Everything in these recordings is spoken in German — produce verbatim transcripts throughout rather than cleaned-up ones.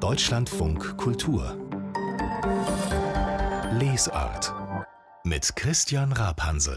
Deutschlandfunk Kultur Lesart mit Christian Rapansel.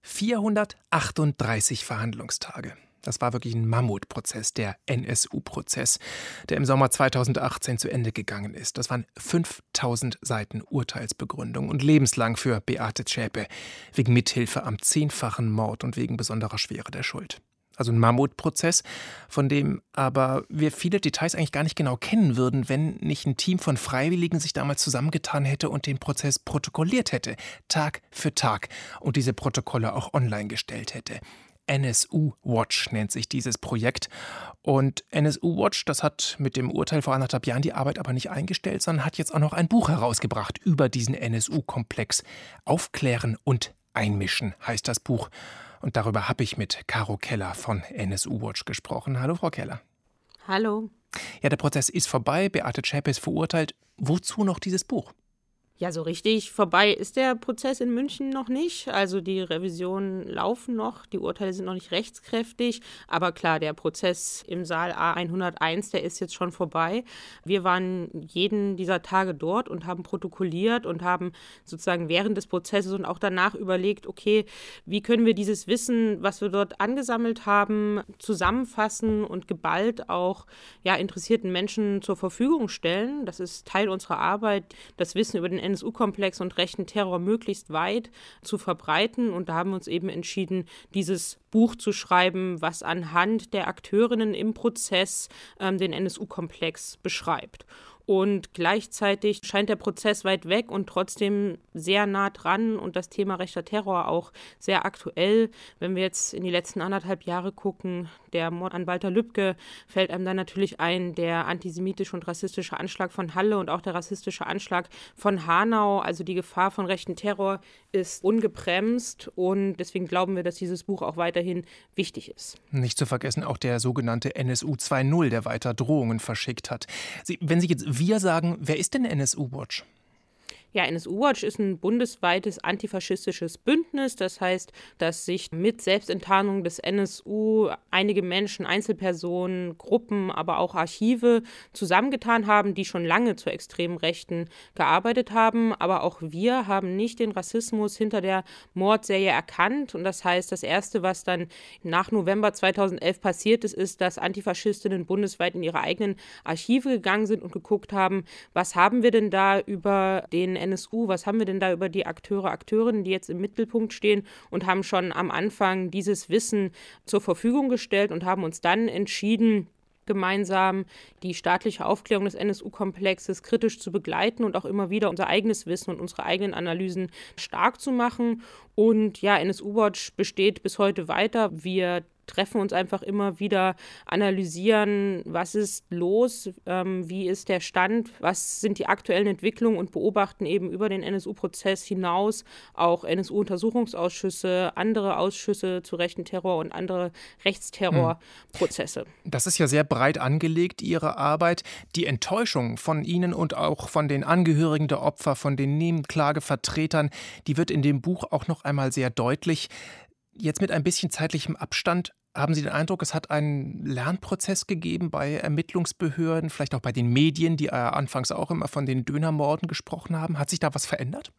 vierhundertachtunddreißig Verhandlungstage. Das war wirklich ein Mammutprozess, der N S U-Prozess, der im Sommer zweitausendachtzehn zu Ende gegangen ist. Das waren fünftausend Seiten Urteilsbegründung und lebenslang für Beate Zschäpe wegen Mithilfe am zehnfachen Mord und wegen besonderer Schwere der Schuld. Also ein Mammutprozess, von dem aber wir viele Details eigentlich gar nicht genau kennen würden, wenn nicht ein Team von Freiwilligen sich damals zusammengetan hätte und den Prozess protokolliert hätte, Tag für Tag, und diese Protokolle auch online gestellt hätte. N S U Watch nennt sich dieses Projekt. Und N S U Watch, das hat mit dem Urteil vor anderthalb Jahren die Arbeit aber nicht eingestellt, sondern hat jetzt auch noch ein Buch herausgebracht über diesen N S U-Komplex. Aufklären und einmischen heißt das Buch. Und darüber habe ich mit Caro Keller von N S U Watch gesprochen. Hallo, Frau Keller. Hallo. Ja, der Prozess ist vorbei. Beate Zschäpe ist verurteilt. Wozu noch dieses Buch? Ja, so richtig vorbei ist der Prozess in München noch nicht. Also die Revisionen laufen noch, die Urteile sind noch nicht rechtskräftig. Aber klar, der Prozess im Saal A hunderteins, der ist jetzt schon vorbei. Wir waren jeden dieser Tage dort und haben protokolliert und haben sozusagen während des Prozesses und auch danach überlegt, okay, wie können wir dieses Wissen, was wir dort angesammelt haben, zusammenfassen und geballt auch ja, interessierten Menschen zur Verfügung stellen. Das ist Teil unserer Arbeit, das Wissen über den N S U-Komplex und rechten Terror möglichst weit zu verbreiten. Und da haben wir uns eben entschieden, dieses Buch zu schreiben, was anhand der Akteurinnen im Prozess ähm, den N S U-Komplex beschreibt. Und gleichzeitig scheint der Prozess weit weg und trotzdem sehr nah dran und das Thema rechter Terror auch sehr aktuell. Wenn wir jetzt in die letzten anderthalb Jahre gucken, der Mord an Walter Lübcke, fällt einem dann natürlich ein, der antisemitische und rassistische Anschlag von Halle und auch der rassistische Anschlag von Hanau. Also die Gefahr von rechten Terror ist ungebremst und deswegen glauben wir, dass dieses Buch auch weiterhin wichtig ist. Nicht zu vergessen auch der sogenannte N S U zwei Punkt null, der weiter Drohungen verschickt hat. Sie, wenn Sie jetzt wir sagen, wer ist denn N S U Watch? Ja, N S U Watch ist ein bundesweites antifaschistisches Bündnis. Das heißt, dass sich mit Selbstenttarnung des N S U einige Menschen, Einzelpersonen, Gruppen, aber auch Archive zusammengetan haben, die schon lange zur extremen Rechten gearbeitet haben. Aber auch wir haben nicht den Rassismus hinter der Mordserie erkannt. Und das heißt, das Erste, was dann nach November zweitausendelf passiert ist, ist, dass Antifaschistinnen bundesweit in ihre eigenen Archive gegangen sind und geguckt haben, was haben wir denn da über den N S U, was haben wir denn da über die Akteure, Akteurinnen, die jetzt im Mittelpunkt stehen, und haben schon am Anfang dieses Wissen zur Verfügung gestellt und haben uns dann entschieden, gemeinsam die staatliche Aufklärung des N S U-Komplexes kritisch zu begleiten und auch immer wieder unser eigenes Wissen und unsere eigenen Analysen stark zu machen. Und ja, N S U Watch besteht bis heute weiter. Wir treffen uns einfach immer wieder, analysieren, was ist los, ähm, wie ist der Stand, was sind die aktuellen Entwicklungen und beobachten eben über den N S U-Prozess hinaus auch N S U-Untersuchungsausschüsse, andere Ausschüsse zu rechten Terror und andere Rechtsterrorprozesse. Das ist ja sehr breit angelegt, Ihre Arbeit. Die Enttäuschung von Ihnen und auch von den Angehörigen der Opfer, von den Nebenklagevertretern, die wird in dem Buch auch noch einmal sehr deutlich. Jetzt mit ein bisschen zeitlichem Abstand, haben Sie den Eindruck, es hat einen Lernprozess gegeben bei Ermittlungsbehörden, vielleicht auch bei den Medien, die anfangs auch immer von den Dönermorden gesprochen haben? Hat sich da was verändert?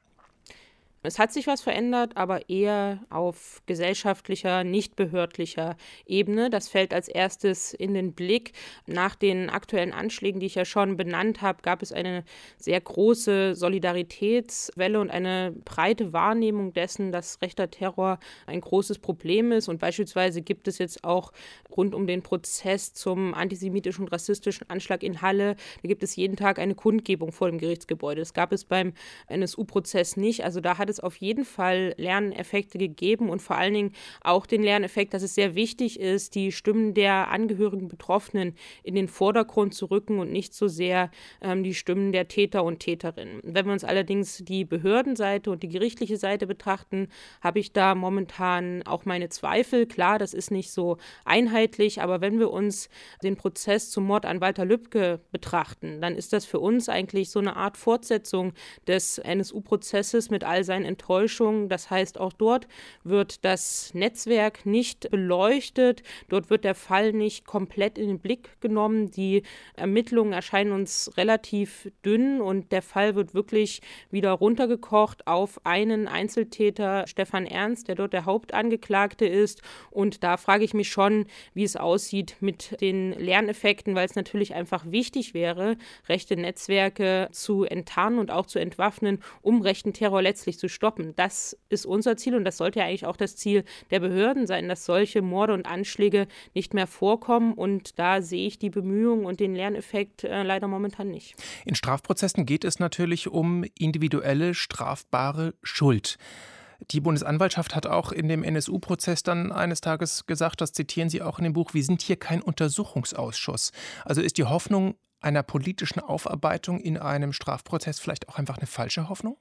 Es hat sich was verändert, aber eher auf gesellschaftlicher, nicht behördlicher Ebene. Das fällt als erstes in den Blick. Nach den aktuellen Anschlägen, die ich ja schon benannt habe, gab es eine sehr große Solidaritätswelle und eine breite Wahrnehmung dessen, dass rechter Terror ein großes Problem ist. Und beispielsweise gibt es jetzt auch rund um den Prozess zum antisemitischen und rassistischen Anschlag in Halle, da gibt es jeden Tag eine Kundgebung vor dem Gerichtsgebäude. Das gab es beim N S U-Prozess nicht. Also da hat es auf jeden Fall Lerneffekte gegeben und vor allen Dingen auch den Lerneffekt, dass es sehr wichtig ist, die Stimmen der Angehörigen Betroffenen in den Vordergrund zu rücken und nicht so sehr ähm, die Stimmen der Täter und Täterinnen. Wenn wir uns allerdings die Behördenseite und die gerichtliche Seite betrachten, habe ich da momentan auch meine Zweifel. Klar, das ist nicht so einheitlich, aber wenn wir uns den Prozess zum Mord an Walter Lübcke betrachten, dann ist das für uns eigentlich so eine Art Fortsetzung des N S U-Prozesses mit all seinen totalen Enttäuschung. Das heißt, auch dort wird das Netzwerk nicht beleuchtet, dort wird der Fall nicht komplett in den Blick genommen. Die Ermittlungen erscheinen uns relativ dünn und der Fall wird wirklich wieder runtergekocht auf einen Einzeltäter, Stefan Ernst, der dort der Hauptangeklagte ist. Und da frage ich mich schon, wie es aussieht mit den Lerneffekten, weil es natürlich einfach wichtig wäre, rechte Netzwerke zu enttarnen und auch zu entwaffnen, um rechten Terror letztlich zu stoppen. Das ist unser Ziel und das sollte ja eigentlich auch das Ziel der Behörden sein, dass solche Morde und Anschläge nicht mehr vorkommen. Und da sehe ich die Bemühungen und den Lerneffekt äh, leider momentan nicht. In Strafprozessen geht es natürlich um individuelle strafbare Schuld. Die Bundesanwaltschaft hat auch in dem N S U-Prozess dann eines Tages gesagt, das zitieren Sie auch in dem Buch, wir sind hier kein Untersuchungsausschuss. Also ist die Hoffnung einer politischen Aufarbeitung in einem Strafprozess vielleicht auch einfach eine falsche Hoffnung?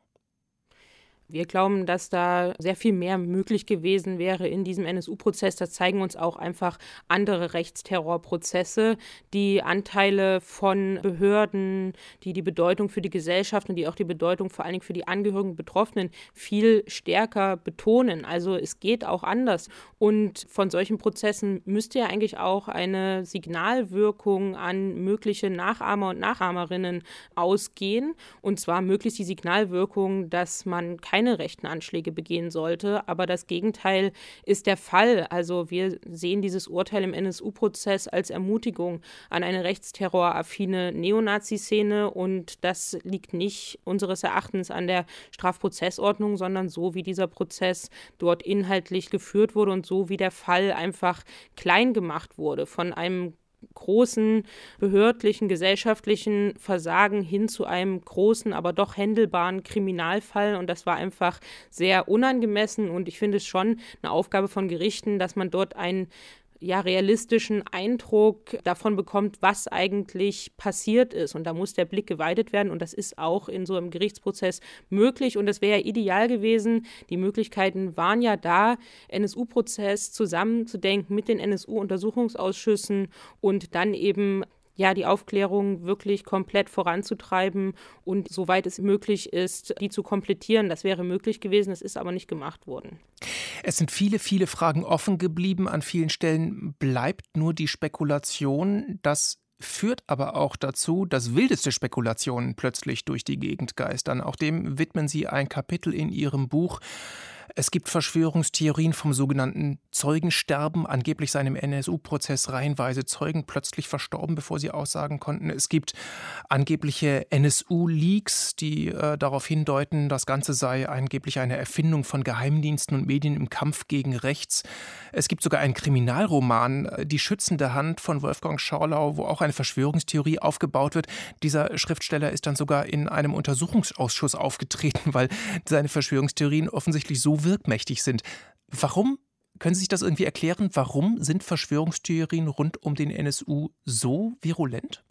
Wir glauben, dass da sehr viel mehr möglich gewesen wäre in diesem N S U-Prozess. Das zeigen uns auch einfach andere Rechtsterrorprozesse, die Anteile von Behörden, die die Bedeutung für die Gesellschaft und die auch die Bedeutung vor allen Dingen für die Angehörigen Betroffenen viel stärker betonen. Also es geht auch anders. Und von solchen Prozessen müsste ja eigentlich auch eine Signalwirkung an mögliche Nachahmer und Nachahmerinnen ausgehen. Und zwar möglichst die Signalwirkung, dass man keine keine rechten Anschläge begehen sollte. Aber das Gegenteil ist der Fall. Also wir sehen dieses Urteil im N S U-Prozess als Ermutigung an eine rechtsterroraffine Neonazi-Szene und das liegt nicht unseres Erachtens an der Strafprozessordnung, sondern so, wie dieser Prozess dort inhaltlich geführt wurde und so, wie der Fall einfach klein gemacht wurde von einem großen behördlichen, gesellschaftlichen Versagen hin zu einem großen, aber doch händelbaren Kriminalfall. Und das war einfach sehr unangemessen. Und ich finde es schon eine Aufgabe von Gerichten, dass man dort einen ja, realistischen Eindruck davon bekommt, was eigentlich passiert ist. Und da muss der Blick geweitet werden. Und das ist auch in so einem Gerichtsprozess möglich. Und das wäre ja ideal gewesen. Die Möglichkeiten waren ja da, N S U-Prozess zusammenzudenken mit den N S U-Untersuchungsausschüssen und dann eben ja, die Aufklärung wirklich komplett voranzutreiben und soweit es möglich ist, die zu komplettieren. Das wäre möglich gewesen, das ist aber nicht gemacht worden. Es sind viele, viele Fragen offen geblieben. An vielen Stellen bleibt nur die Spekulation. Das führt aber auch dazu, dass wildeste Spekulationen plötzlich durch die Gegend geistern. Auch dem widmen Sie ein Kapitel in Ihrem Buch. Es gibt Verschwörungstheorien vom sogenannten Zeugensterben. Angeblich seien im N S U-Prozess reihenweise Zeugen plötzlich verstorben, bevor sie aussagen konnten. Es gibt angebliche N S U-Leaks, die äh, darauf hindeuten, das Ganze sei angeblich eine Erfindung von Geheimdiensten und Medien im Kampf gegen rechts. Es gibt sogar einen Kriminalroman, Die schützende Hand von Wolfgang Schorlau, wo auch eine Verschwörungstheorie aufgebaut wird. Dieser Schriftsteller ist dann sogar in einem Untersuchungsausschuss aufgetreten, weil seine Verschwörungstheorien offensichtlich so wirkmächtig sind. Warum, können Sie sich das irgendwie erklären, warum sind Verschwörungstheorien rund um den N S U so virulent?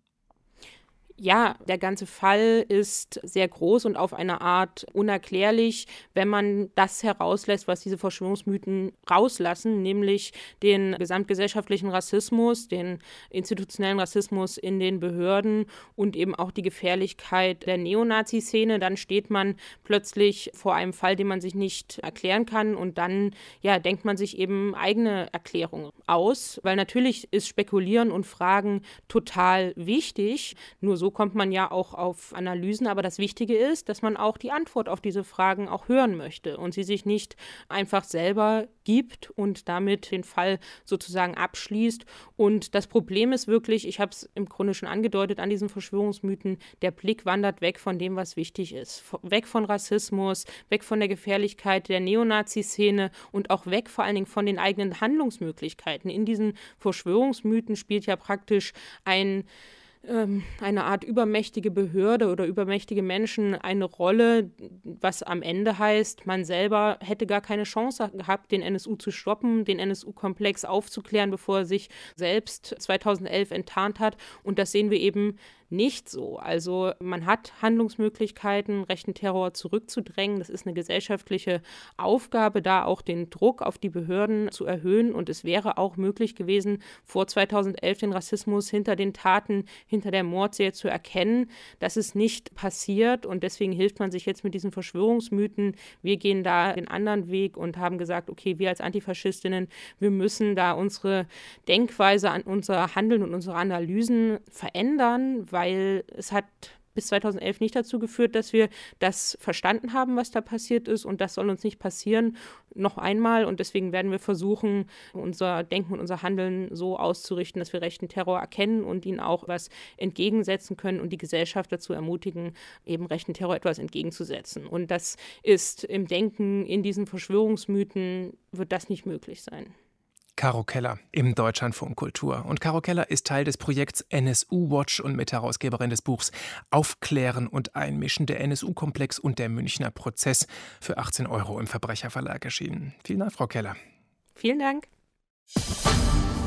Ja, der ganze Fall ist sehr groß und auf eine Art unerklärlich, wenn man das herauslässt, was diese Verschwörungsmythen rauslassen, nämlich den gesamtgesellschaftlichen Rassismus, den institutionellen Rassismus in den Behörden und eben auch die Gefährlichkeit der Neonazi-Szene. Dann steht man plötzlich vor einem Fall, den man sich nicht erklären kann und dann ja, denkt man sich eben eigene Erklärungen aus, weil natürlich ist Spekulieren und Fragen total wichtig, nur so kommt man ja auch auf Analysen, aber das Wichtige ist, dass man auch die Antwort auf diese Fragen auch hören möchte und sie sich nicht einfach selber gibt und damit den Fall sozusagen abschließt. Und das Problem ist wirklich, ich habe es im Grunde schon angedeutet an diesen Verschwörungsmythen, der Blick wandert weg von dem, was wichtig ist. Weg von Rassismus, weg von der Gefährlichkeit der Neonazi-Szene und auch weg vor allen Dingen von den eigenen Handlungsmöglichkeiten. In diesen Verschwörungsmythen spielt ja praktisch ein eine Art übermächtige Behörde oder übermächtige Menschen eine Rolle, was am Ende heißt, man selber hätte gar keine Chance gehabt, den N S U zu stoppen, den N S U-Komplex aufzuklären, bevor er sich selbst zweitausendelf enttarnt hat. Und das sehen wir eben nicht so. Also man hat Handlungsmöglichkeiten, rechten Terror zurückzudrängen. Das ist eine gesellschaftliche Aufgabe, da auch den Druck auf die Behörden zu erhöhen. Und es wäre auch möglich gewesen, vor zweitausendelf den Rassismus hinter den Taten hinter der Mordserie zu erkennen. Das ist nicht passiert und deswegen hilft man sich jetzt mit diesen Verschwörungsmythen. Wir gehen da den anderen Weg und haben gesagt, okay, wir als Antifaschistinnen, wir müssen da unsere Denkweise an unser Handeln und unsere Analysen verändern, weil es hat bis zweitausendelf nicht dazu geführt, dass wir das verstanden haben, was da passiert ist, und das soll uns nicht passieren, noch einmal, und deswegen werden wir versuchen, unser Denken und unser Handeln so auszurichten, dass wir rechten Terror erkennen und ihnen auch was entgegensetzen können und die Gesellschaft dazu ermutigen, eben rechten Terror etwas entgegenzusetzen. Und das ist im Denken in diesen Verschwörungsmythen, wird das nicht möglich sein. Caro Keller im Deutschlandfunk Kultur. Und Caro Keller ist Teil des Projekts N S U Watch und Mitherausgeberin des Buchs Aufklären und Einmischen, der N S U-Komplex und der Münchner Prozess, für achtzehn Euro im Verbrecherverlag erschienen. Vielen Dank, Frau Keller. Vielen Dank.